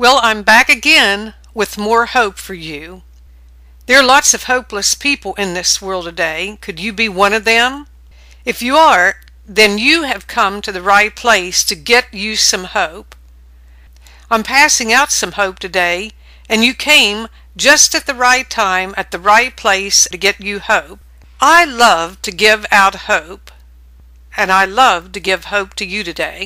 Well, I'm back again with more hope for you. There are lots of hopeless people in this world today. Could you be one of them? If you are, then you have come to the right place to get you some hope. I'm passing out some hope today, and you came just at the right time, at the right place to get you hope. I love to give out hope, and I love to give hope to you today.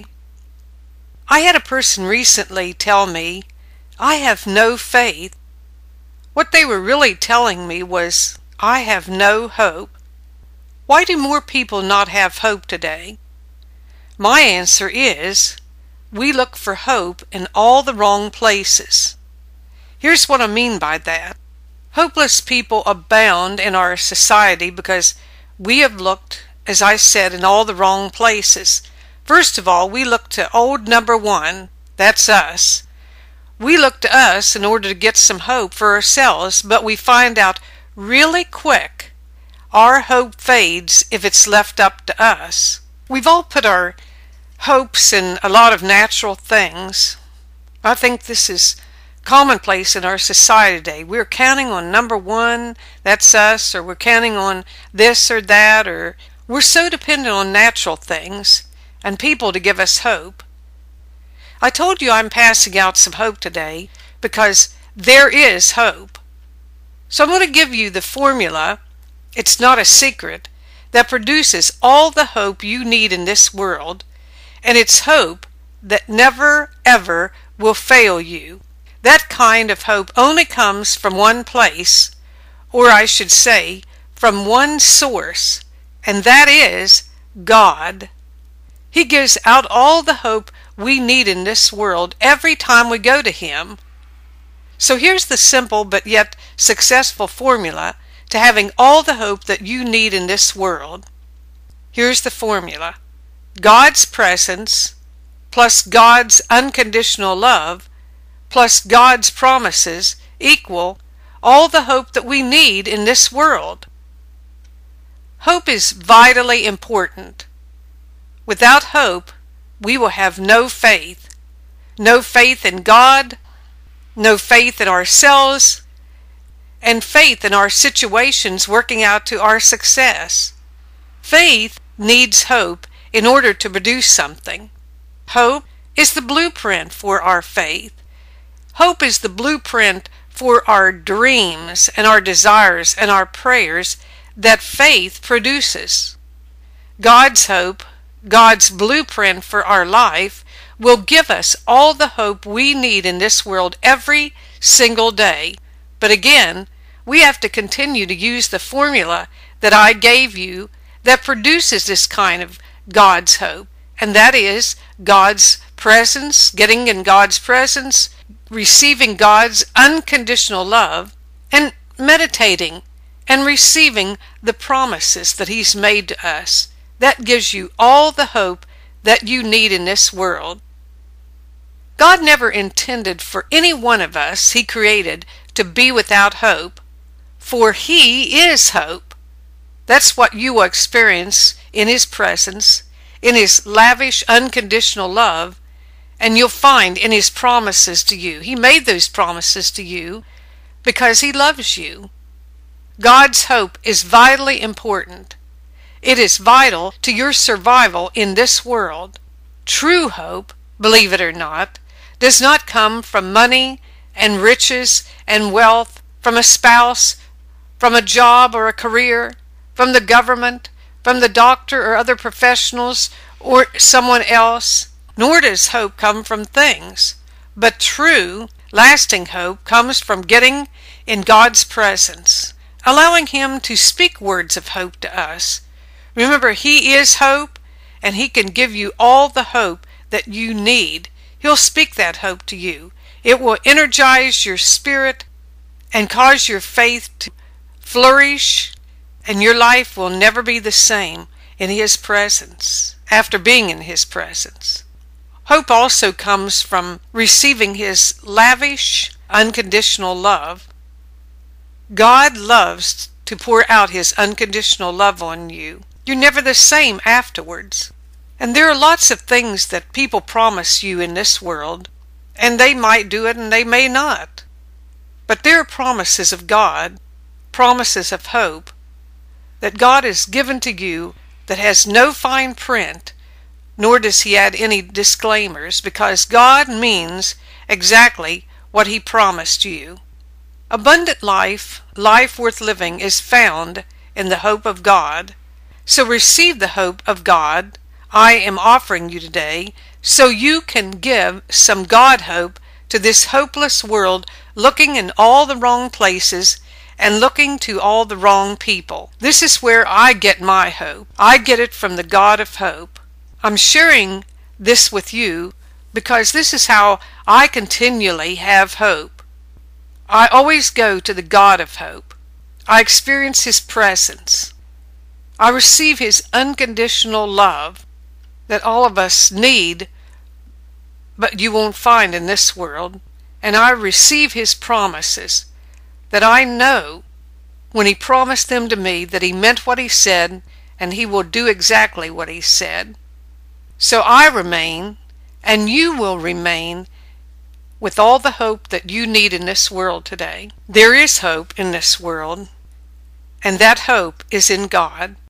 I had a person recently tell me, I have no faith. What they were really telling me was, I have no hope. Why do more people not have hope today? My answer is, we look for hope in all the wrong places. Here's what I mean by that. Hopeless people abound in our society because we have looked, as I said, in all the wrong places. First of all, we look to old number one, that's us. We look to us in order to get some hope for ourselves, but we find out really quick our hope fades if it's left up to us. We've all put our hopes in a lot of natural things. I think this is commonplace in our society today. We're counting on number one, that's us, or we're counting on this or that, or we're so dependent on natural things and people to give us hope. I told you I'm passing out some hope today because there is hope. So I'm going to give you the formula, it's not a secret, that produces all the hope you need in this world, and it's hope that never ever will fail you. That kind of hope only comes from one place, or I should say, from one source, and that is God. He gives out all the hope we need in this world every time we go to Him. So here's the simple but yet successful formula to having all the hope that you need in this world. Here's the formula. God's presence plus God's unconditional love plus God's promises equal all the hope that we need in this world. Hope is vitally important. Without hope, we will have no faith. No faith in God, no faith in ourselves, and faith in our situations working out to our success. Faith needs hope in order to produce something. Hope is the blueprint for our faith. Hope is the blueprint for our dreams and our desires and our prayers that faith produces. God's hope, God's blueprint for our life, will give us all the hope we need in this world every single day. But again, we have to continue to use the formula that I gave you that produces this kind of God's hope, and that is God's presence, getting in God's presence, receiving God's unconditional love, and meditating and receiving the promises that He's made to us. That gives you all the hope that you need in this world. God never intended for any one of us He created to be without hope, for He is hope. That's what you will experience in His presence, in His lavish, unconditional love, and you'll find in His promises to you. He made those promises to you because He loves you. God's hope is vitally important. It is vital to your survival in this world. True hope, believe it or not, does not come from money and riches and wealth, from a spouse, from a job or a career, from the government, from the doctor or other professionals or someone else. Nor does hope come from things. But true, lasting hope comes from getting in God's presence, allowing Him to speak words of hope to us. Remember, He is hope, and He can give you all the hope that you need. He'll speak that hope to you. It will energize your spirit and cause your faith to flourish, and your life will never be the same in His presence, after being in His presence. Hope also comes from receiving His lavish, unconditional love. God loves to pour out His unconditional love on you. You're never the same afterwards. And there are lots of things that people promise you in this world, and they might do it and they may not. But there are promises of God, promises of hope, that God has given to you that has no fine print, nor does he add any disclaimers, because God means exactly what he promised you. Abundant life, life worth living, is found in the hope of God. So receive the hope of God I am offering you today, so you can give some God hope to this hopeless world looking in all the wrong places and looking to all the wrong people. This is where I get my hope. I get it from the God of hope. I'm sharing this with you because this is how I continually have hope. I always go to the God of hope. I experience his presence. I receive his unconditional love that all of us need, but you won't find in this world. And I receive his promises that I know when he promised them to me that he meant what he said, and he will do exactly what he said. So I remain, and you will remain, with all the hope that you need in this world today. There is hope in this world, and that hope is in God.